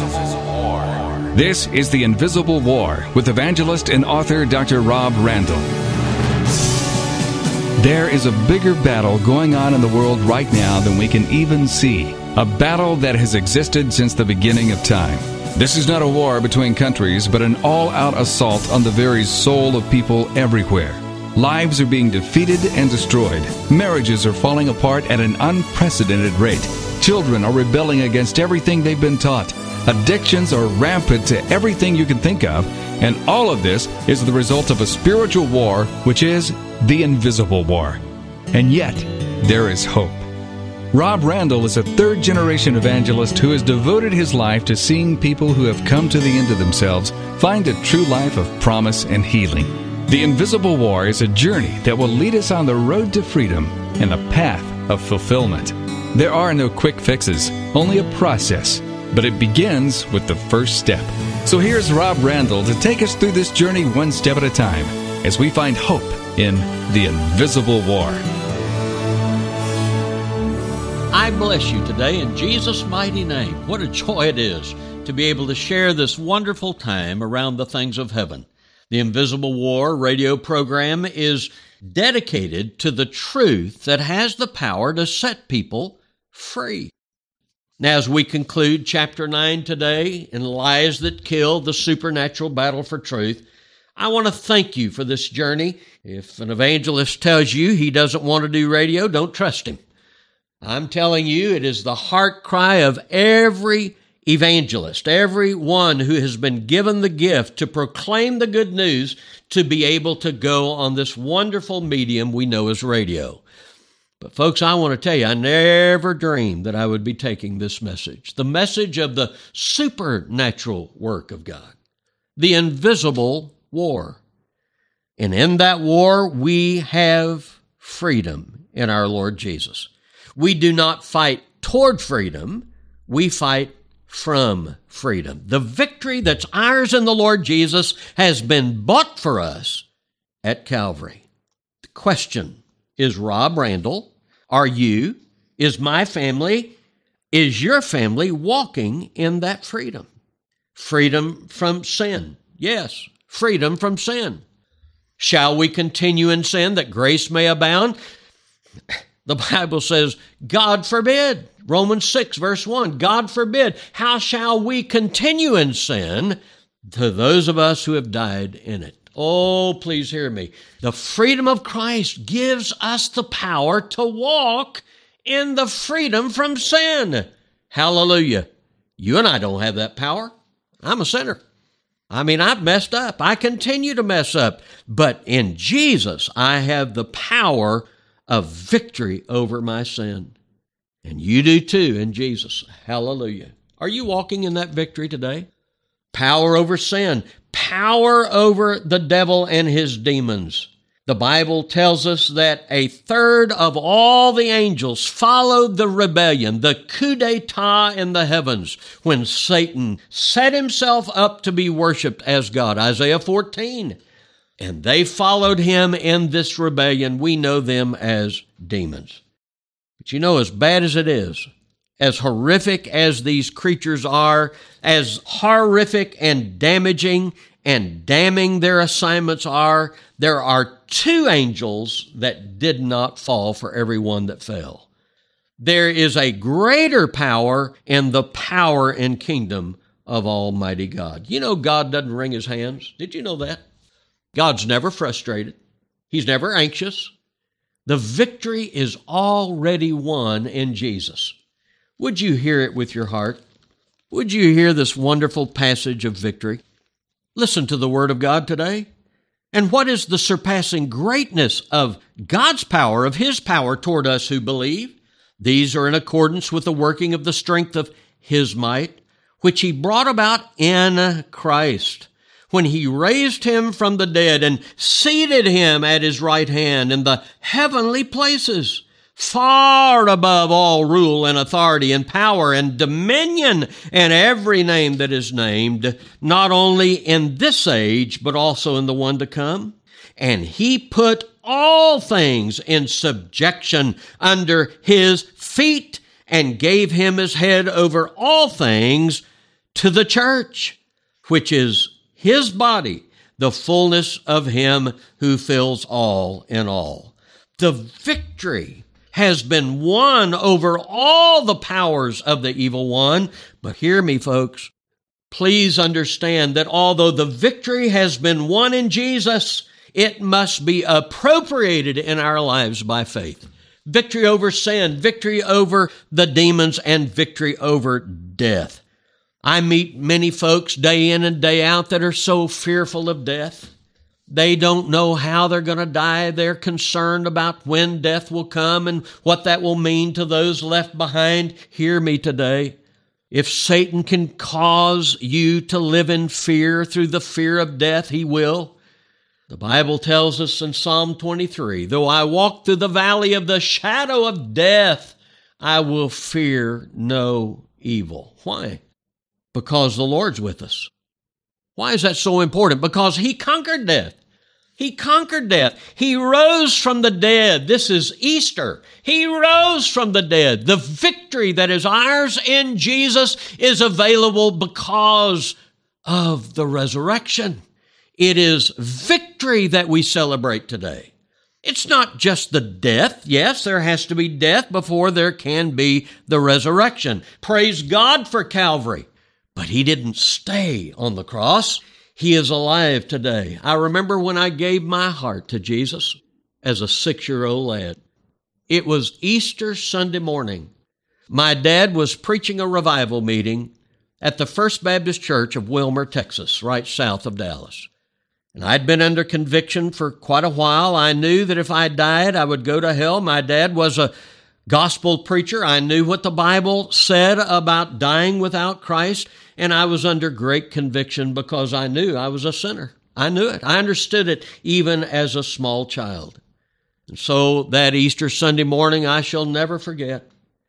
This is The Invisible War with evangelist and author Dr. Rob Randall. There is a bigger battle going on in the world right now than we can even see. A battle that has existed since the beginning of time. This is not a war between countries, but an all-out assault on the very soul of people everywhere. Lives are being defeated and destroyed. Marriages are falling apart at an unprecedented rate. Children are rebelling against everything they've been taught. Addictions are rampant to everything you can think of, and all of this is the result of a spiritual war, which is the invisible war. And yet, there is hope. Rob Randall is a third-generation evangelist who has devoted his life to seeing people who have come to the end of themselves find a true life of promise and healing. The Invisible War is a journey that will lead us on the road to freedom and the path of fulfillment. There are no quick fixes, only a process, but it begins with the first step. So here's Rob Randall to take us through this journey one step at a time as we find hope in the Invisible War. I bless you today in Jesus' mighty name. What a joy it is to be able to share this wonderful time around the things of heaven. The Invisible War radio program is dedicated to the truth that has the power to set people free. Now, as we conclude chapter 9 today, in Lies That Kill, the supernatural battle for truth, I want to thank you for this journey. If an evangelist tells you he doesn't want to do radio, don't trust him. I'm telling you, it is the heart cry of every evangelist, everyone who has been given the gift to proclaim the good news, to be able to go on this wonderful medium we know as radio. But folks, I want to tell you, I never dreamed that I would be taking this message, the message of the supernatural work of God, the invisible war. And in that war, we have freedom in our Lord Jesus. We do not fight toward freedom, we fight from freedom. The victory that's ours in the Lord Jesus has been bought for us at Calvary. The question is, Rob Randall, are you, is my family, is your family walking in that freedom? Freedom from sin. Yes, freedom from sin. Shall we continue in sin that grace may abound? The Bible says, God forbid. Romans 6, verse 1, God forbid. How shall we continue in sin to those of us who have died in it? Oh, please hear me. The freedom of Christ gives us the power to walk in the freedom from sin. Hallelujah. You and I don't have that power. I'm a sinner. I've messed up. I continue to mess up. But in Jesus, I have the power of victory over my sin. And you do too in Jesus. Hallelujah. Are you walking in that victory today? Power over sin. Power over the devil and his demons. The Bible tells us that a third of all the angels followed the rebellion, the coup d'etat in the heavens, when Satan set himself up to be worshiped as God. Isaiah 14. And they followed him in this rebellion. We know them as demons. But you know, as bad as it is, as horrific as these creatures are, as horrific and damaging and damning their assignments are, there are two angels that did not fall for every one that fell. There is a greater power in the power and kingdom of Almighty God. You know, God doesn't wring his hands. Did you know that? God's never frustrated. He's never anxious. The victory is already won in Jesus. Would you hear it with your heart? Would you hear this wonderful passage of victory? Listen to the Word of God today. And what is the surpassing greatness of God's power, of His power toward us who believe? These are in accordance with the working of the strength of His might, which He brought about in Christ, when He raised Him from the dead and seated Him at His right hand in the heavenly places, far above all rule and authority and power and dominion and every name that is named, not only in this age, but also in the one to come. And He put all things in subjection under His feet and gave Him His head over all things to the church, which is his body, the fullness of him who fills all in all. The victory has been won over all the powers of the evil one. But hear me, folks. Please understand that although the victory has been won in Jesus, it must be appropriated in our lives by faith. Victory over sin, victory over the demons, and victory over death. I meet many folks day in and day out that are so fearful of death. They don't know how they're going to die. They're concerned about when death will come and what that will mean to those left behind. Hear me today. If Satan can cause you to live in fear through the fear of death, he will. The Bible tells us in Psalm 23, though I walk through the valley of the shadow of death, I will fear no evil. Why? Because the Lord's with us. Why is that so important? Because he conquered death. He conquered death. He rose from the dead. This is Easter. He rose from the dead. The victory that is ours in Jesus is available because of the resurrection. It is victory that we celebrate today. It's not just the death. Yes, there has to be death before there can be the resurrection. Praise God for Calvary. But he didn't stay on the cross. He is alive today. I remember when I gave my heart to Jesus as a 6-year-old lad. It was Easter Sunday morning. My dad was preaching a revival meeting at the First Baptist Church of Wilmer, Texas, right south of Dallas. And I'd been under conviction for quite a while. I knew that if I died, I would go to hell. My dad was a gospel preacher. I knew what the Bible said about dying without Christ, and I was under great conviction because I knew I was a sinner. I knew it. I understood it even as a small child. And so that Easter Sunday morning, I shall never forget.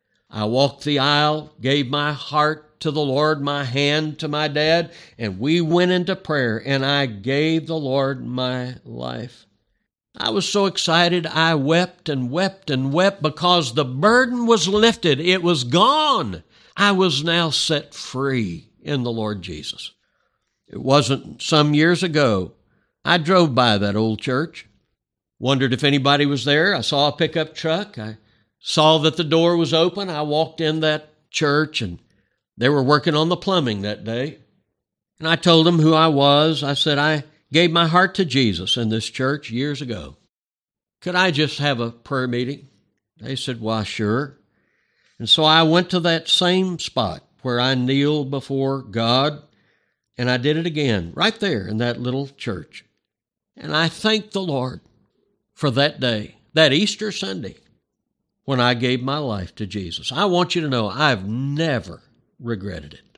I walked the aisle, gave my heart to the Lord, my hand to my dad, and we went into prayer, and I gave the Lord my life. I was so excited, I wept and wept and wept because the burden was lifted. It was gone. I was now set free in the Lord Jesus. It wasn't some years ago. I drove by that old church, wondered if anybody was there. I saw a pickup truck. I saw that the door was open. I walked in that church, and they were working on the plumbing that day. And I told them who I was. I said, I gave my heart to Jesus in this church years ago. Could I just have a prayer meeting? They said, why, sure. And so I went to that same spot where I kneeled before God, and I did it again, right there in that little church. And I thanked the Lord for that day, that Easter Sunday, when I gave my life to Jesus. I want you to know I've never regretted it.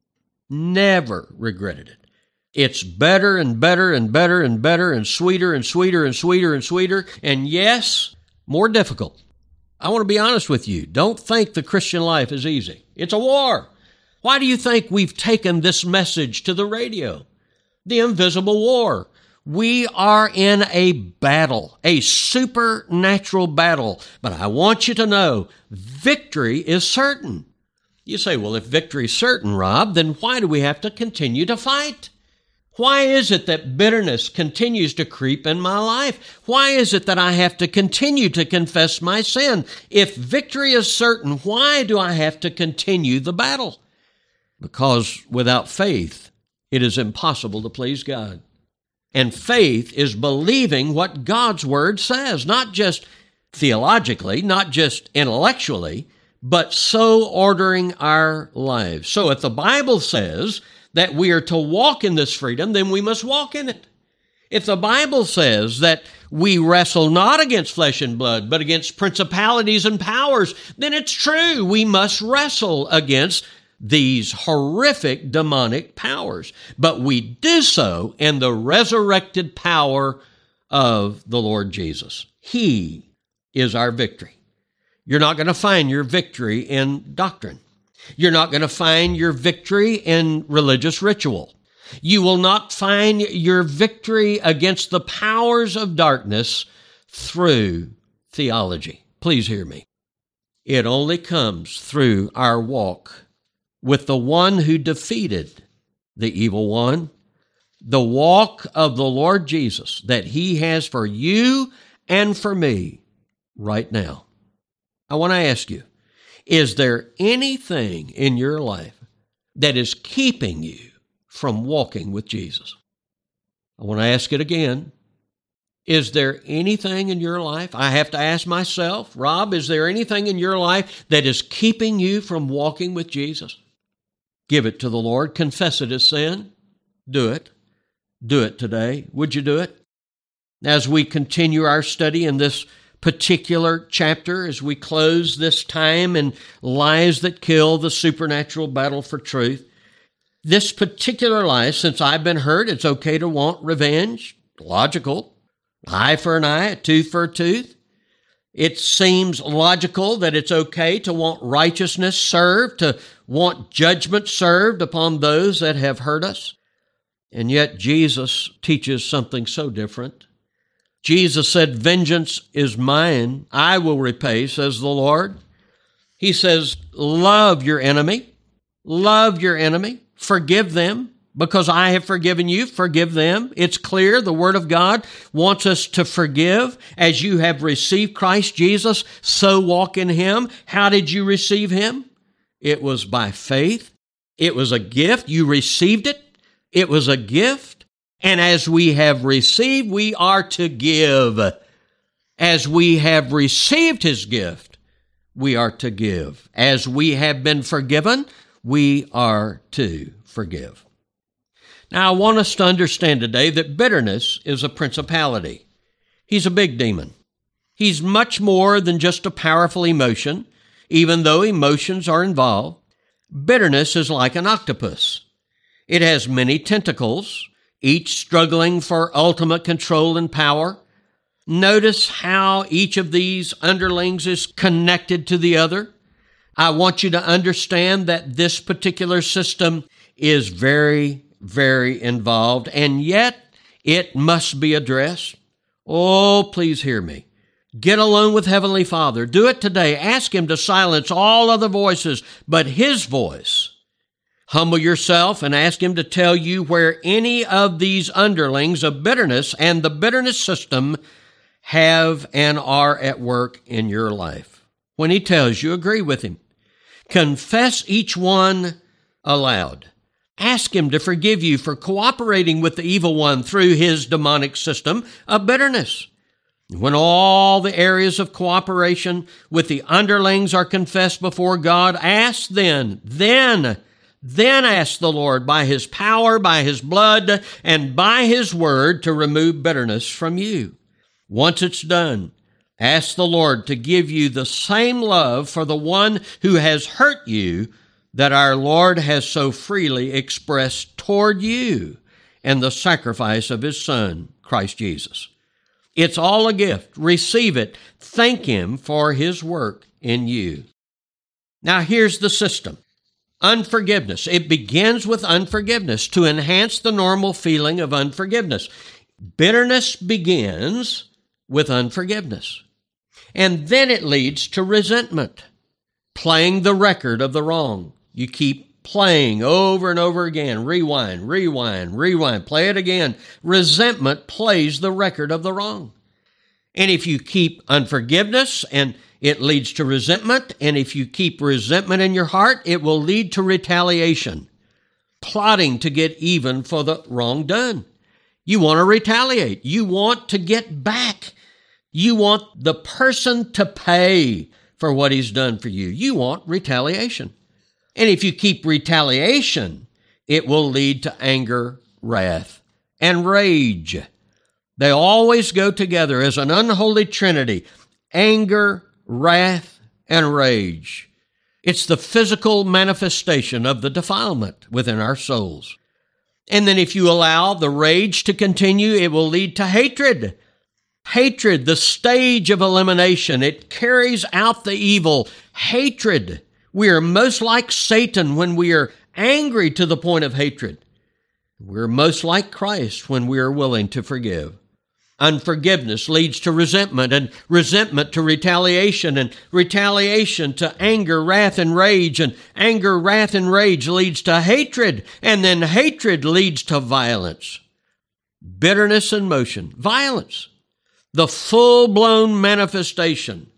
Never regretted it. It's better and better and better and better and sweeter and sweeter and sweeter and sweeter. And yes, more difficult. I want to be honest with you. Don't think the Christian life is easy. It's a war. Why do you think we've taken this message to the radio? The invisible war. We are in a battle, a supernatural battle. But I want you to know, victory is certain. You say, well, if victory is certain, Rob, then why do we have to continue to fight? Why is it that bitterness continues to creep in my life? Why is it that I have to continue to confess my sin? If victory is certain, why do I have to continue the battle? Because without faith, it is impossible to please God. And faith is believing what God's Word says, not just theologically, not just intellectually, but so ordering our lives. So if the Bible says that we are to walk in this freedom, then we must walk in it. If the Bible says that we wrestle not against flesh and blood, but against principalities and powers, then it's true. We must wrestle against these horrific demonic powers. But we do so in the resurrected power of the Lord Jesus. He is our victory. You're not going to find your victory in doctrine. You're not going to find your victory in religious ritual. You will not find your victory against the powers of darkness through theology. Please hear me. It only comes through our walk with the one who defeated the evil one, the walk of the Lord Jesus that He has for you and for me right now. I want to ask you, is there anything in your life that is keeping you from walking with Jesus? I want to ask it again. Is there anything in your life? I have to ask myself, Rob, is there anything in your life that is keeping you from walking with Jesus? Give it to the Lord. Confess it as sin. Do it. Do it today. Would you do it? As we continue our study in this particular chapter, as we close this time in Lies That Kill, the supernatural battle for truth, this particular lie, since I've been hurt, it's okay to want revenge. Logical. Eye for an eye, a tooth for a tooth. It seems logical that it's okay to want righteousness served, to want judgment served upon those that have hurt us. And yet Jesus teaches something so different. Jesus said, "Vengeance is mine, I will repay," says the Lord. He says, love your enemy, forgive them, because I have forgiven you, forgive them. It's clear the Word of God wants us to forgive. As you have received Christ Jesus, so walk in Him. How did you receive Him? It was by faith. It was a gift. You received it. It was a gift. And as we have received, we are to give. As we have received His gift, we are to give. As we have been forgiven, we are to forgive. Now, I want us to understand today that bitterness is a principality. He's a big demon. He's much more than just a powerful emotion, even though emotions are involved. Bitterness is like an octopus. It has many tentacles, each struggling for ultimate control and power. Notice how each of these underlings is connected to the other. I want you to understand that this particular system is very, very involved, and yet it must be addressed. Oh, please hear me. Get alone with Heavenly Father. Do it today. Ask Him to silence all other voices but His voice. Humble yourself and ask Him to tell you where any of these underlings of bitterness and the bitterness system have and are at work in your life. When He tells you, agree with Him. Confess each one aloud. Ask Him to forgive you for cooperating with the evil one through his demonic system of bitterness. When all the areas of cooperation with the underlings are confessed before God, ask then ask the Lord by His power, by His blood, and by His word to remove bitterness from you. Once it's done, ask the Lord to give you the same love for the one who has hurt you that our Lord has so freely expressed toward you and the sacrifice of His Son, Christ Jesus. It's all a gift. Receive it. Thank Him for His work in you. Now here's the system. Unforgiveness. It begins with unforgiveness to enhance the normal feeling of unforgiveness. Bitterness begins with unforgiveness. And then it leads to resentment, playing the record of the wrong. You keep playing over and over again. Rewind, play it again. Resentment plays the record of the wrong. And if you keep unforgiveness, and it leads to resentment, and if you keep resentment in your heart, it will lead to retaliation, plotting to get even for the wrong done. You want to retaliate. You want to get back. You want the person to pay for what he's done for you. You want retaliation. And if you keep retaliation, it will lead to anger, wrath, and rage. They always go together as an unholy trinity. Anger, wrath, and rage. It's the physical manifestation of the defilement within our souls. And then if you allow the rage to continue, it will lead to hatred. Hatred, the stage of elimination. It carries out the evil. Hatred. We are most like Satan when we are angry to the point of hatred. We're most like Christ when we are willing to forgive. Unforgiveness leads to resentment, and resentment to retaliation, and retaliation to anger, wrath, and rage, and anger, wrath, and rage leads to hatred, and then hatred leads to violence. Bitterness in motion, violence, the full-blown manifestation.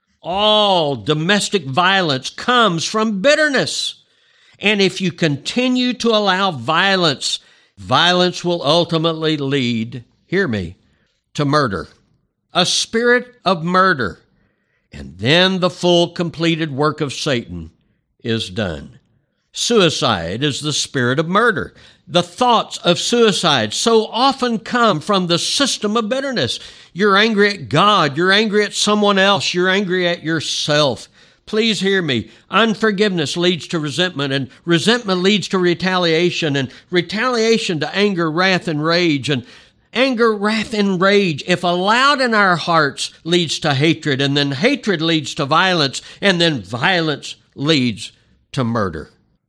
All domestic violence comes from bitterness. And if you continue to allow violence, violence will ultimately lead, hear me, to murder, a spirit of murder. And then the full completed work of Satan is done. Suicide is the spirit of murder. The thoughts of suicide so often come from the system of bitterness. You're angry at God. You're angry at someone else. You're angry at yourself. Please hear me. Unforgiveness leads to resentment, and resentment leads to retaliation, and retaliation to anger, wrath, and rage, and anger, wrath, and rage, if allowed in our hearts, leads to hatred, and then hatred leads to violence, and then violence leads to murder.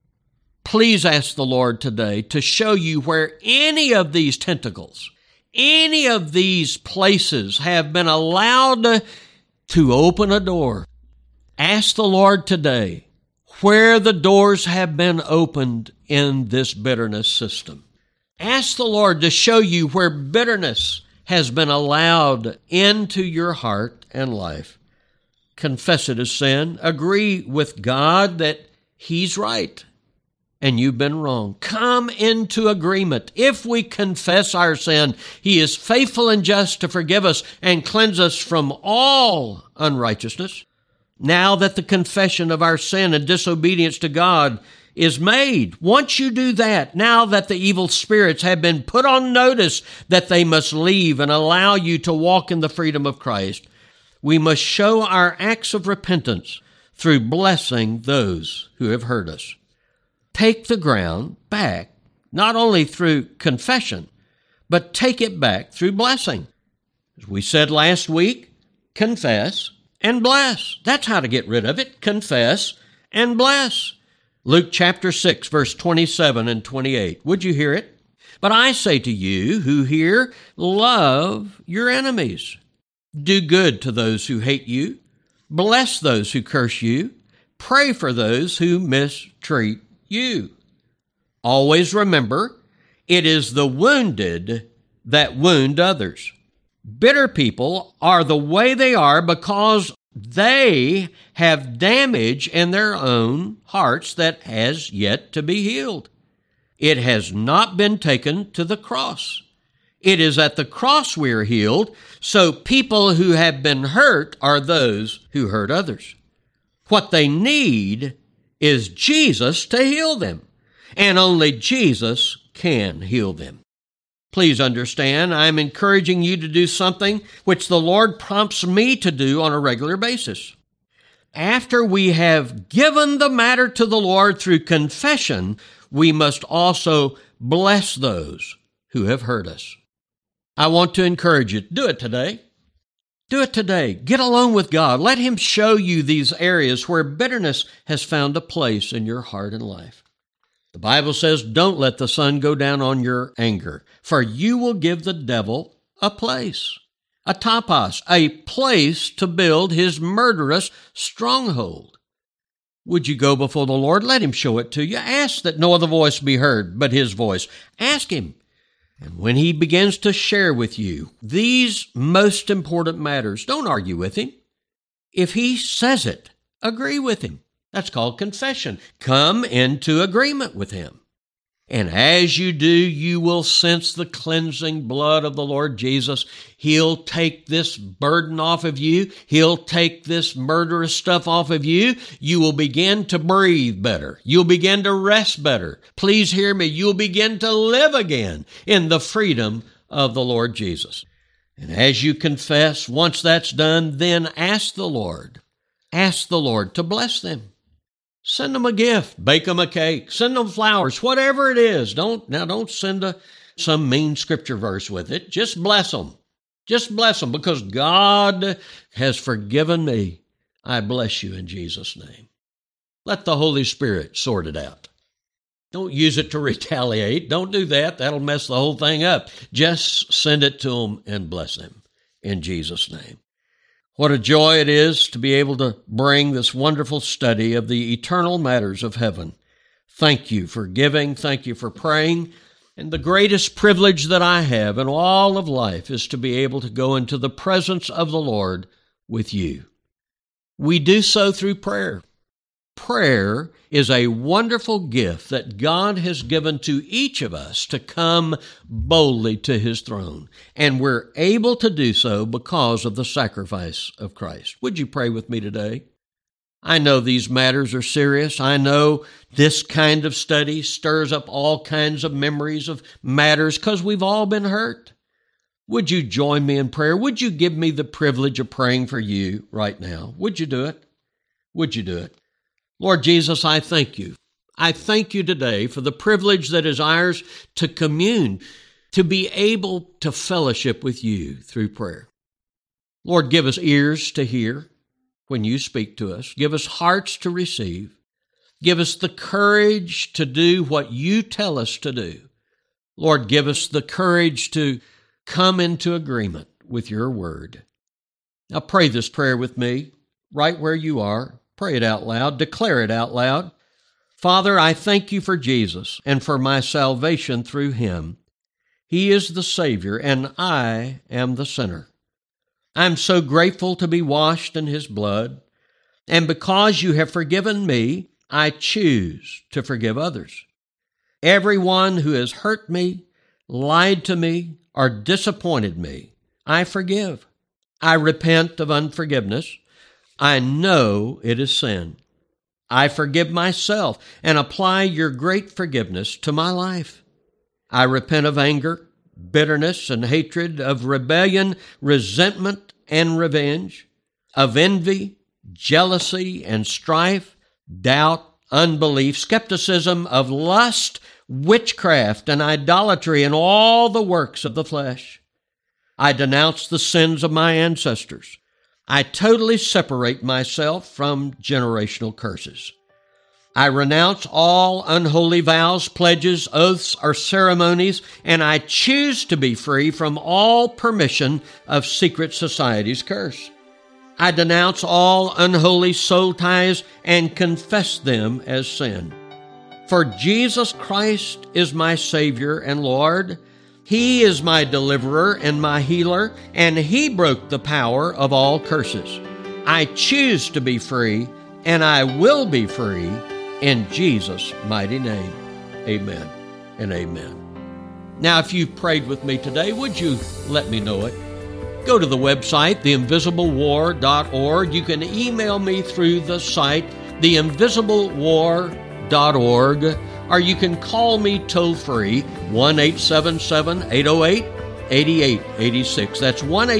Please ask the Lord today to show you where any of these tentacles, any of these places have been allowed to open a door. Ask the Lord today where the doors have been opened in this bitterness system. Ask the Lord to show you where bitterness has been allowed into your heart and life. Confess it as sin. Agree with God that He's right and you've been wrong. Come into agreement. If we confess our sin, He is faithful and just to forgive us and cleanse us from all unrighteousness. Now that the confession of our sin and disobedience to God is made, once you do that, now that the evil spirits have been put on notice that they must leave and allow you to walk in the freedom of Christ, we must show our acts of repentance through blessing those who have hurt us. Take the ground back, not only through confession, but take it back through blessing. As we said last week, confess and bless. That's how to get rid of it. Confess and bless. Luke chapter 6, verse 27 and 28. Would you hear it? But I say to you who hear, love your enemies. Do good to those who hate you. Bless those who curse you. Pray for those who mistreat you. Always remember, it is the wounded that wound others. Bitter people are the way they are because they have damage in their own hearts that has yet to be healed. It has not been taken to the cross. It is at the cross we are healed, so people who have been hurt are those who hurt others. What they need is Jesus to heal them, and only Jesus can heal them. Please understand, I'm encouraging you to do something which the Lord prompts me to do on a regular basis. After we have given the matter to the Lord through confession, we must also bless those who have hurt us. I want to encourage you, do it today. Do it today. Get alone with God. Let Him show you these areas where bitterness has found a place in your heart and life. The Bible says, don't let the sun go down on your anger, for you will give the devil a place, a topos, a place to build his murderous stronghold. Would you go before the Lord? Let Him show it to you. Ask that no other voice be heard but His voice. Ask Him. And when He begins to share with you these most important matters, don't argue with Him. If He says it, agree with Him. That's called confession. Come into agreement with Him. And as you do, you will sense the cleansing blood of the Lord Jesus. He'll take this burden off of you. He'll take this murderous stuff off of you. You will begin to breathe better. You'll begin to rest better. Please hear me. You'll begin to live again in the freedom of the Lord Jesus. And as you confess, once that's done, then ask the Lord. Ask the Lord to bless them. Send them a gift, bake them a cake, send them flowers, whatever it is. Don't send some mean scripture verse with it. Just bless them. Just bless them because God has forgiven me. I bless you in Jesus' name. Let the Holy Spirit sort it out. Don't use it to retaliate. Don't do that. That'll mess the whole thing up. Just send it to them and bless them in Jesus' name. What a joy it is to be able to bring this wonderful study of the eternal matters of heaven. Thank you for giving. Thank you for praying. And the greatest privilege that I have in all of life is to be able to go into the presence of the Lord with you. We do so through prayer. Prayer is a wonderful gift that God has given to each of us to come boldly to His throne. And we're able to do so because of the sacrifice of Christ. Would you pray with me today? I know these matters are serious. I know this kind of study stirs up all kinds of memories of matters because we've all been hurt. Would you join me in prayer? Would you give me the privilege of praying for you right now? Would you do it? Would you do it? Lord Jesus, I thank you. I thank you today for the privilege that is ours to commune, to be able to fellowship with you through prayer. Lord, give us ears to hear when you speak to us. Give us hearts to receive. Give us the courage to do what you tell us to do. Lord, give us the courage to come into agreement with your word. Now pray this prayer with me right where you are. Pray it out loud. Declare it out loud. Father, I thank you for Jesus and for my salvation through him. He is the Savior, and I am the sinner. I'm so grateful to be washed in his blood, and because you have forgiven me, I choose to forgive others. Everyone who has hurt me, lied to me, or disappointed me, I forgive. I repent of unforgiveness. I know it is sin. I forgive myself and apply your great forgiveness to my life. I repent of anger, bitterness, and hatred, of rebellion, resentment, and revenge, of envy, jealousy, and strife, doubt, unbelief, skepticism, of lust, witchcraft, and idolatry, and all the works of the flesh. I denounce the sins of my ancestors. I totally separate myself from generational curses. I renounce all unholy vows, pledges, oaths, or ceremonies, and I choose to be free from all permission of secret society's curse. I denounce all unholy soul ties and confess them as sin. For Jesus Christ is my Savior and Lord. He is my deliverer and my healer, and he broke the power of all curses. I choose to be free, and I will be free in Jesus' mighty name. Amen and amen. Now, if you prayed with me today, would you let me know it? Go to the website, theinvisiblewar.org. You can email me through the site, theinvisiblewar.org, or you can call me toll-free, 1-877-808-8886. That's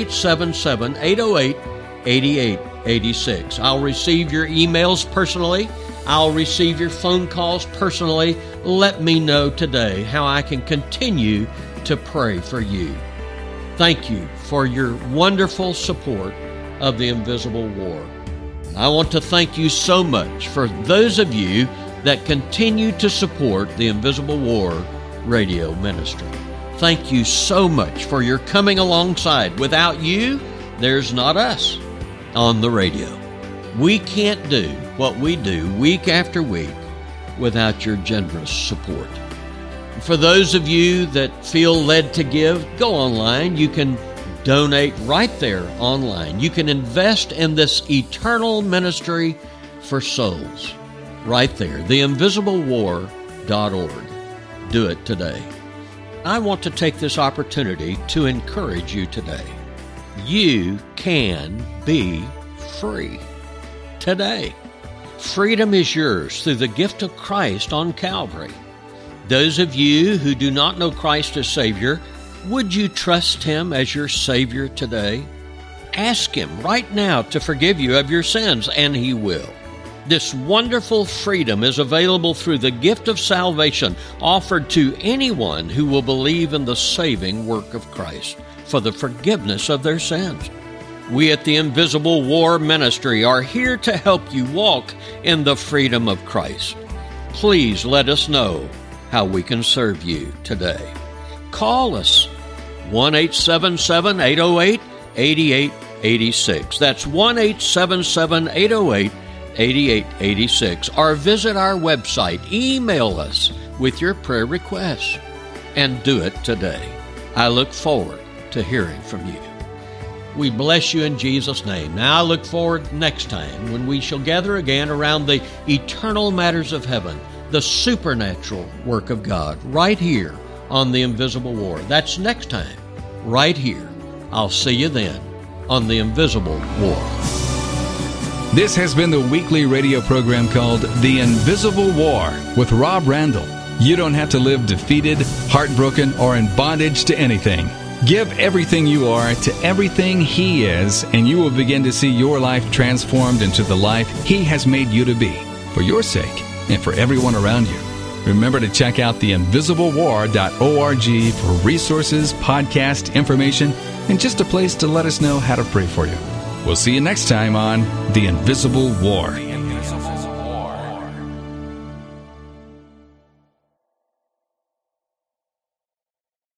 1-877-808-8886. I'll receive your emails personally. I'll receive your phone calls personally. Let me know today how I can continue to pray for you. Thank you for your wonderful support of the Invisible War. I want to thank you so much for those of you that continue to support the Invisible War radio ministry. Thank you so much for your coming alongside. Without you, there's not us on the radio. We can't do what we do week after week without your generous support. For those of you that feel led to give, go online. You can donate right there online. You can invest in this eternal ministry for souls right there, theinvisiblewar.org. Do it today. I want to take this opportunity to encourage you today. You can be free today. Freedom is yours through the gift of Christ on Calvary. Those of you who do not know Christ as Savior, would you trust Him as your Savior today? Ask Him right now to forgive you of your sins, and He will. This wonderful freedom is available through the gift of salvation offered to anyone who will believe in the saving work of Christ for the forgiveness of their sins. We at the Invisible War Ministry are here to help you walk in the freedom of Christ. Please let us know how we can serve you today. Call us, 1-877-808-8886. That's 1-877-808-8886. Or visit our website. Email us with your prayer requests. And do it today. I look forward to hearing from you. We bless you in Jesus' name. Now I look forward next time when we shall gather again around the eternal matters of heaven, the supernatural work of God, right here on The Invisible War. That's next time, right here. I'll see you then on The Invisible War. This has been the weekly radio program called The Invisible War with Rob Randall. You don't have to live defeated, heartbroken, or in bondage to anything. Give everything you are to everything He is, and you will begin to see your life transformed into the life He has made you to be, for your sake and for everyone around you. Remember to check out theinvisiblewar.org for resources, podcast information, and just a place to let us know how to pray for you. We'll see you next time on The Invisible War.